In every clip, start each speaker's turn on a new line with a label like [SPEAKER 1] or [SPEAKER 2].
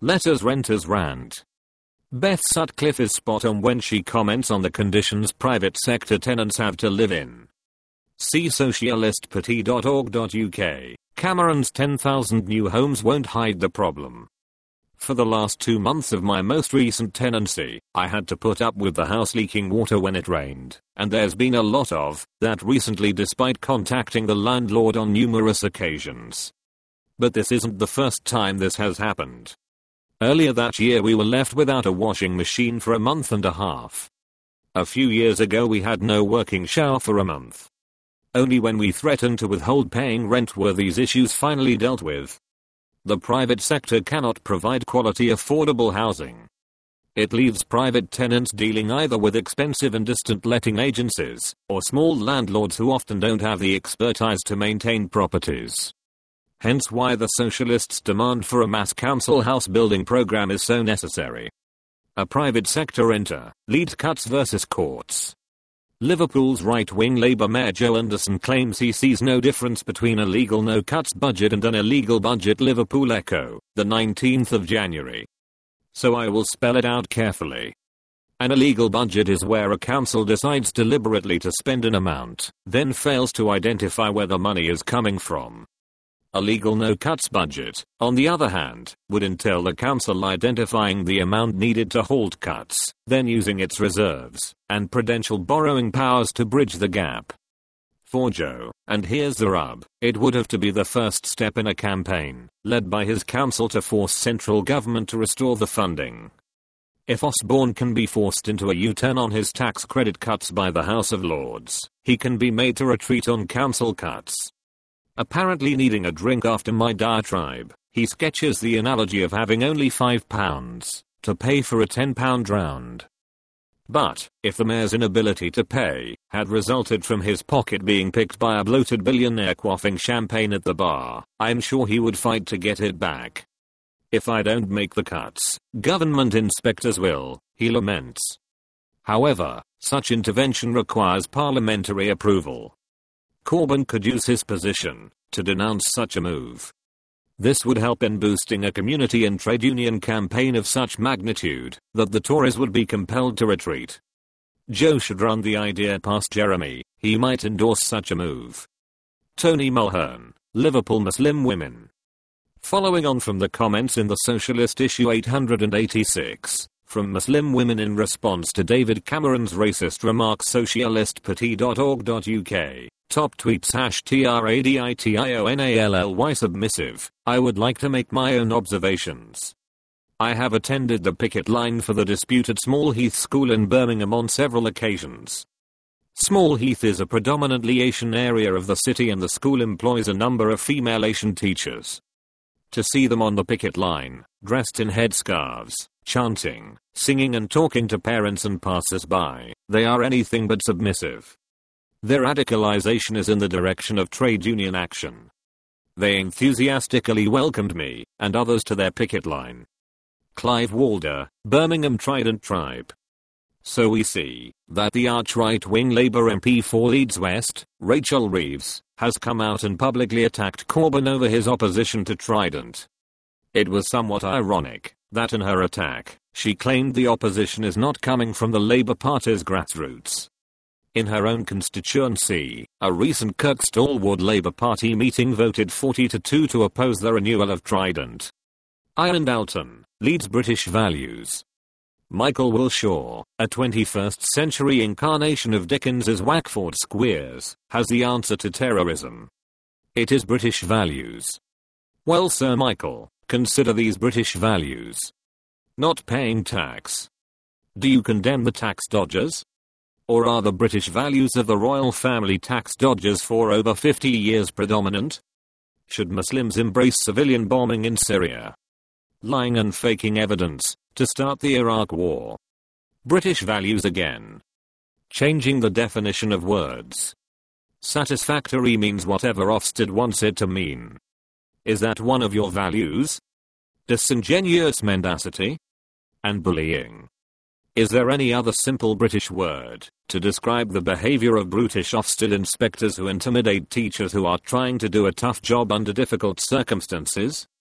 [SPEAKER 1] Letters renters rant. Beth Sutcliffe is spot on when she comments on the conditions private sector tenants have to live in. See socialistparty.org.uk. Cameron's 10,000 new homes won't hide the problem. For the last 2 months of my most recent tenancy, I had to put up with the house leaking water when it rained, and there's been a lot of that recently despite contacting the landlord on numerous occasions. But this isn't the first time this has happened. Earlier that year we were left without a washing machine for a month and a half. A few years ago we had no working shower for a month. Only when we threatened to withhold paying rent were these issues finally dealt with. The private sector cannot provide quality affordable housing. It leaves private tenants dealing either with expensive and distant letting agencies, or small landlords who often don't have the expertise to maintain properties. Hence why the socialists' demand for a mass council house building program is so necessary. A private sector enter, Leeds cuts versus courts. Liverpool's right-wing Labour Mayor Joe Anderson claims he sees no difference between a legal no-cuts budget and an illegal budget. Liverpool Echo, the 19th of January. So I will spell it out carefully. An illegal budget is where a council decides deliberately to spend an amount, then fails to identify where the money is coming from. A legal no-cuts budget, on the other hand, would entail the council identifying the amount needed to halt cuts, then using its reserves and prudential borrowing powers to bridge the gap. For Joe, and here's the rub, it would have to be the first step in a campaign, led by his council to force central government to restore the funding. If Osborne can be forced into a U-turn on his tax credit cuts by the House of Lords, he can be made to retreat on council cuts. Apparently needing a drink after my diatribe, he sketches the analogy of having only £5 to pay for a £10 round. But, if the mayor's inability to pay had resulted from his pocket being picked by a bloated billionaire quaffing champagne at the bar, I'm sure he would fight to get it back. If I don't make the cuts, government inspectors will, he laments. However, such intervention requires parliamentary approval. Corbyn could use his position to denounce such a move. This would help in boosting a community and trade union campaign of such magnitude that the Tories would be compelled to retreat. Joe should run the idea past Jeremy, he might endorse such a move. Tony Mulhern, Liverpool Muslim women. Following on from the comments in the Socialist issue 886, from Muslim women in response to David Cameron's racist remarks. Socialistparty.org.uk. Top tweets #TRADITIONALLY submissive. I would like to make my own observations. I have attended the picket line for the disputed Small Heath School in Birmingham on several occasions. Small Heath is a predominantly Asian area of the city and the school employs a number of female Asian teachers. To see them on the picket line, dressed in headscarves, chanting, singing and talking to parents and passers-by, they are anything but submissive. Their radicalization is in the direction of trade union action. They enthusiastically welcomed me and others to their picket line. Clive Walder, Birmingham Trident Tribe. So we see that the arch-right-wing Labour MP for Leeds West, Rachel Reeves, has come out and publicly attacked Corbyn over his opposition to Trident. It was somewhat ironic that in her attack, she claimed the opposition is not coming from the Labour Party's grassroots. In her own constituency, a recent Kirkstall Ward Labour Party meeting voted 40-2 to oppose the renewal of Trident. Ian Dalton, Leeds British Values. Michael Wilshaw, a 21st century incarnation of Dickens's Wackford Squeers, has the answer to terrorism. It is British values. Well, Sir Michael, consider these British values. Not paying tax. Do you condemn the tax dodgers? Or are the British values of the royal family tax dodgers for over 50 years predominant? Should Muslims embrace civilian bombing in Syria? Lying and faking evidence to start the Iraq War? British values again. Changing the definition of words. Satisfactory means whatever Ofsted wants it to mean. Is that one of your values? Disingenuous mendacity? And bullying. Is there any other simple British word to describe the behavior of brutish Ofsted inspectors who intimidate teachers who are trying to do a tough job under difficult circumstances?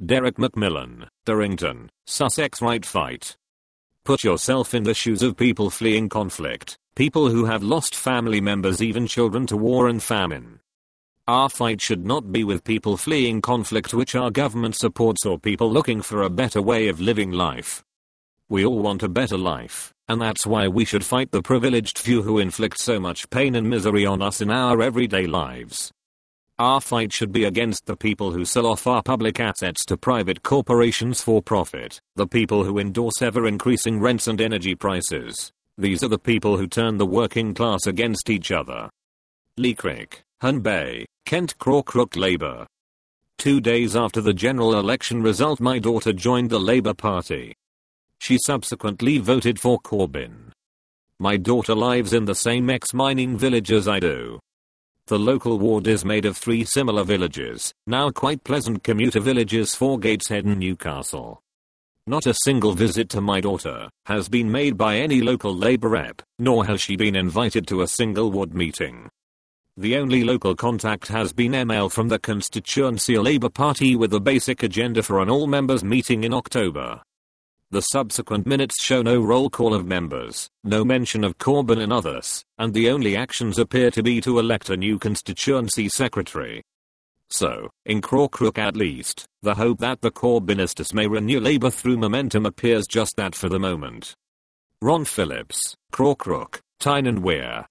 [SPEAKER 1] Derek McMillan, Darrington, Sussex. Right fight. Put yourself in the shoes of people fleeing conflict, people who have lost family members, even children, to war and famine. Our fight should not be with people fleeing conflict which our government supports, or people looking for a better way of living life. We all want a better life, and that's why we should fight the privileged few who inflict so much pain and misery on us in our everyday lives. Our fight should be against the people who sell off our public assets to private corporations for profit, the people who endorse ever-increasing rents and energy prices. These are the people who turn the working class against each other. Leakrick, Herne Bay, Kent. Crawcrook Labour. 2 days after the general election result, my daughter joined the Labour Party. She subsequently voted for Corbyn. My daughter lives in the same ex-mining village as I do. The local ward is made of 3 similar villages, now quite pleasant commuter villages for Gateshead and Newcastle. Not a single visit to my daughter has been made by any local Labour rep, nor has she been invited to a single ward meeting. The only local contact has been email from the constituency Labour Party with a basic agenda for an all-members meeting in October. The subsequent minutes show no roll call of members, no mention of Corbyn and others, and the only actions appear to be to elect a new constituency secretary. So, in Crawcrook at least, the hope that the Corbynists may renew Labour through momentum appears just that for the moment. Ron Phillips, Crawcrook, Tyne and Wear.